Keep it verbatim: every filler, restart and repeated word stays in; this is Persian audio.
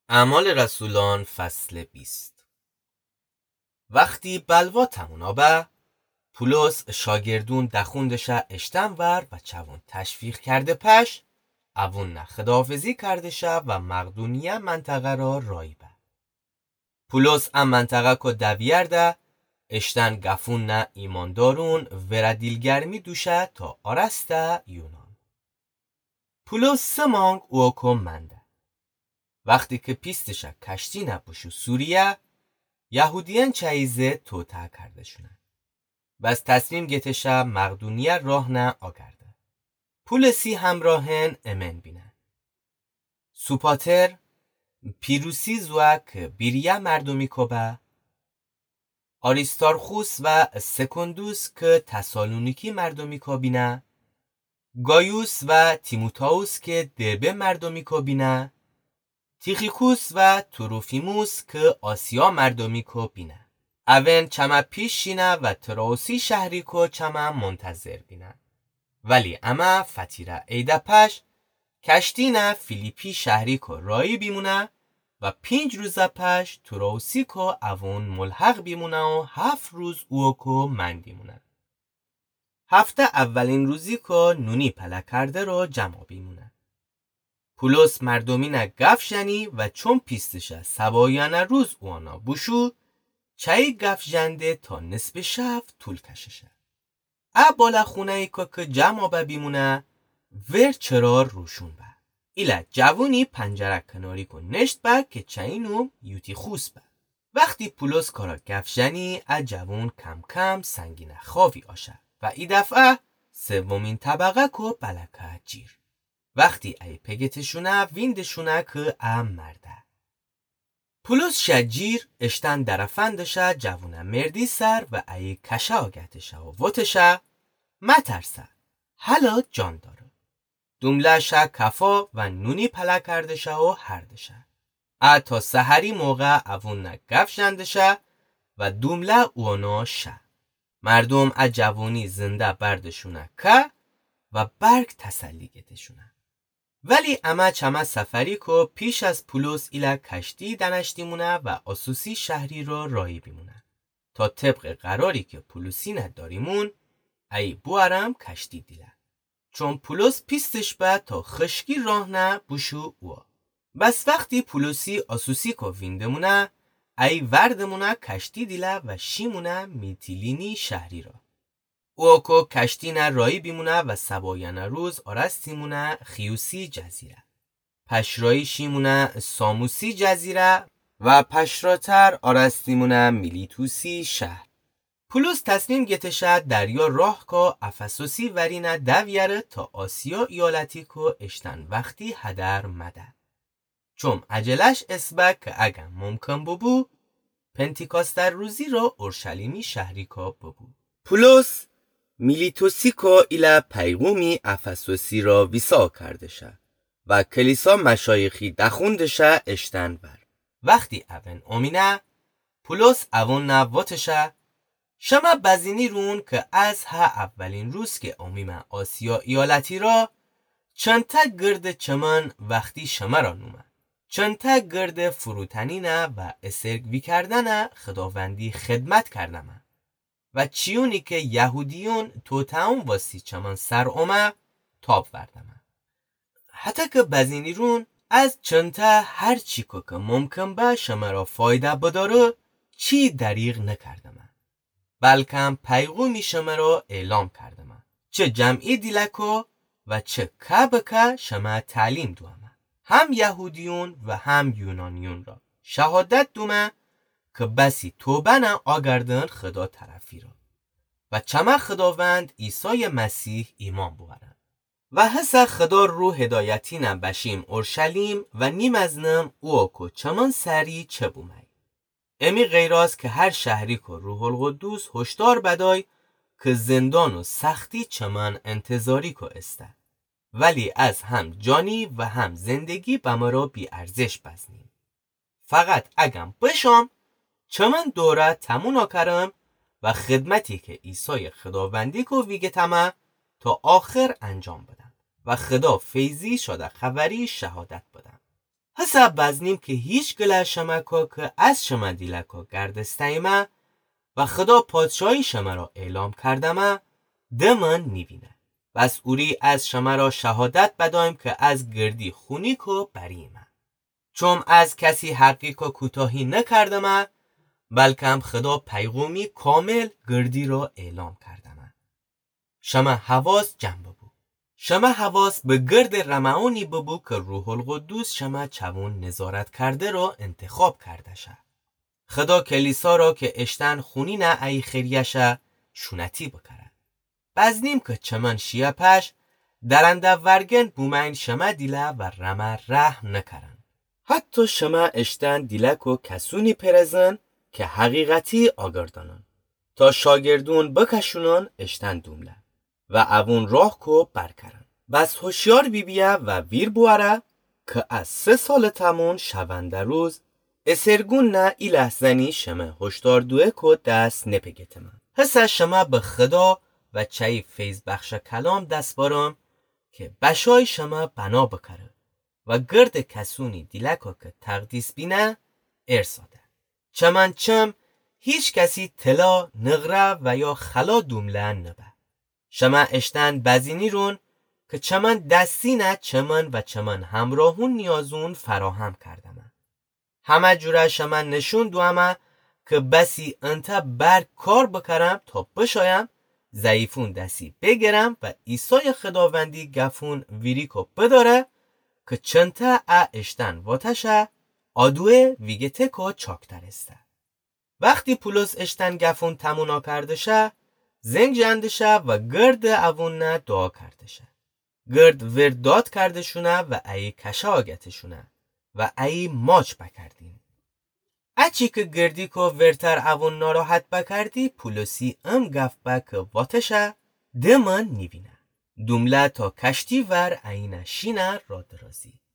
اعمال رسولان فصل بیست. وقتی بلوا تمونا به پولس شاگردون دخوندشه اشتن ور و چوون تشویق کرده پش اوون نه خداحافظی کرده شه و مقدونیه منطقه را رایی به. پولس ام منطقه که دویرده اشتن گفون نه ایماندارون وردیلگرمی دوشه تا آرسته یونان. پولس سمانگ اوکم منده. وقتی که پیستشه کشتی نبوشو سوریه یهودیان چایزه توتا کرده شونه. بس تصمیم گتشه مقدونیه راه نه آگرده. پولسی همراهن امن بینه. سوپاتر پیروسی زوک بیریه مردمی کبه آریستارخوس و سکندوس که تسالونیکی مردمی کبینه گایوس و تیموتائوس که دربه مردمی کبینه تیخیکوس و تروفیموس که آسیا مردمی کو بینه. اون چما پیش شینه و تراوسی شهری کو چما منتظر بینه. ولی اما فتیره ایده پش کشتی نه فیلیپی شهری کو رایی بیمونه و پنج روز پش تراوسی کو اون ملحق بیمونه و هفت روز او کو من بیمونه. هفته اولین روزی که نونی پله کرده رو جمع بیمونه. پولس مردمی نه گف شنی و چون پیستشه سبایانه روز اوانا بوشو چایی گف جنده تا نصف شب طول کششه. ا بالا خونه ای که جمع با بیمونه ور چرا روشون با. ایلا جوونی پنجره کناری که نشت با که چایینو یوتی خوص با. وقتی پولس کارا گف جنی ا جوون کم کم سنگینه خواهی آشه و ای دفعه سومین طبقه که بلکه جیر. وقتی ای پگتشونه ویندشونه که ام مرده. پولس شجیر اشتن درفندشه جوونه مردی سر و ای کشه آگتشه و وطشه مترسه. حالا جان داره. دوملشه کفا و نونی پله کردشه و هردشه. ا تا سحری موقع اوون گف جندشه و دومله اونا شه. مردم ا جوونی زنده بردشونه که و برگ تسلی گتشونه. ولی اما چما سفری که پیش از پولس ایلا کشتی دنشتی مونه و آسوسی شهری را رایی بیمونه. تا طبق قراری که پولسی نداریمون ای بوارم کشتی دیله. چون پولس پیستش به تا خشکی راه نه بوشو اوه. بس وقتی پولسی آسوسی که وینده مونه ای وردمونه کشتی دیله و شیمونه میتیلینی شهری را. او که کشتی نه رایی بیمونه و سبایانه روز آرستی مونه خیوسی جزیره. پشرایی شیمونه ساموسی جزیره و پشراتر آرستی مونه میلیتوسی شهر. پولس تصمیم گتشه دریا راه که افسوسی ورینه دویره تا آسیا ایالتی که اشتن وقتی هدر مده. چون عجلش اسبه که اگه ممکن ببو پنتیکاستر روزی را اورشلیمی شهری که ببو. پولس میلیتوسی که ایلا پیغومی افسوسی را ویسا کرده شه و کلیسا مشایخی دخوندشه اشتن بر. وقتی اون امینه پولس اون نواتشه شما بزینی رون که از ها اولین روز که امیم آسیا ایالتی را چنتا گرد چمن وقتی شما را نومه. چنتا گرد فروتنینه و اسرگوی کردنه خداوندی خدمت کردمه. و چیونی که یهودیون تو تاون واسی چمان سر اومه تاب وردمه. حتی که بزینی رون از چنتا هر چی که ممکن به شما را فایده بداره چی دریغ نکردمه. بلکه پیغومی شما را اعلام کردمه. چه جمعی دیلکو و چه کبکه شما تعلیم دومه. هم یهودیون و هم یونانیون را شهادت دومه که بسی توبه نه آگردن خدا طرفی را و چما خداوند عیسی مسیح ایمان بورن و حس خدا رو هدایتی نه بشیم اورشلیم و نیم از نم او که چمان سری چه بومی. امی غیراست که هر شهری که روح القدوس هشدار بدای که زندان و سختی چمان انتظاری که استه. ولی از هم جانی و هم زندگی به ما را بی ارزش بزنیم. فقط اگم بشام چمن دوره تمونا کرم و خدمتی که عیسی خداوندی که ویگه تمه تا آخر انجام بدم و خدا فیضی شده خبری شهادت بدم. حسا بزنیم که هیچ گله شما که از شما دیلکا گردستایمه و خدا پادشاهی شما را اعلام کردمه دمن نیوینه. بس اوری از شما را شهادت بدایم که از گردی خونیکو بریمه. چون از کسی حقیقا کوتاهی نکردمه بلکه هم خدا پیغومی کامل گردی را اعلام کردمه. شما حواس جنب ببو. شما حواس به گرد رمعونی ببو که روح القدوس شما چون نظارت کرده را انتخاب کرده شه. خدا کلیسا را که اشتن خونی نه ای خیریشه شونتی بکره. بزنیم که چمن شیه پش درنده ورگن بومین شما دیله و رمه رحم نکرن. حتی شما اشتن دیلک و کسونی پرزن که حقیقتی آگردانن تا شاگردون بکشونن اشتن دومله و اوون راه کو برکرن. بس هوشیار بی بیه و ویر بواره که از سه سال تمون شونده روز اسرگون نه ای لحظنی شما هشدار دوه کو دست نپگته من. حسه شما به خدا و چای فیض بخش کلام دست بارم که بشای شما بنا بکره و گرد کسونی دیلکا که تقدیس بینه ارساده. چمن چم هیچ کسی طلا نغره و یا خلا دومله نبه. شما اشتن بزینی رون که چمن دستینه چمن و چمن همراهون نیازون فراهم کردم. همه جوره شما نشون دوامه که بسی انت بر کار بکرم تا بشایم ضعیفون دستی بگیرم و عیسی خداوندی گفون ویریکو بداره که چنته ا اشتن واتشه آدوه ویگته که چاکتر استه. وقتی پولس اشتن گفون تمونا کرده شه زنگ جنده شه و گرد اوون نه دعا کرده شه. گرد ورد داد کرده شونه و ای کشه آگته شونه و ای ماچ بکردین. اچی که گردی که ورتر اوون ناراحت بکردی پولسی ام گفت بک واتشه دمن نیوینه. دومله تا کشتی ور اینه شینه را درازی.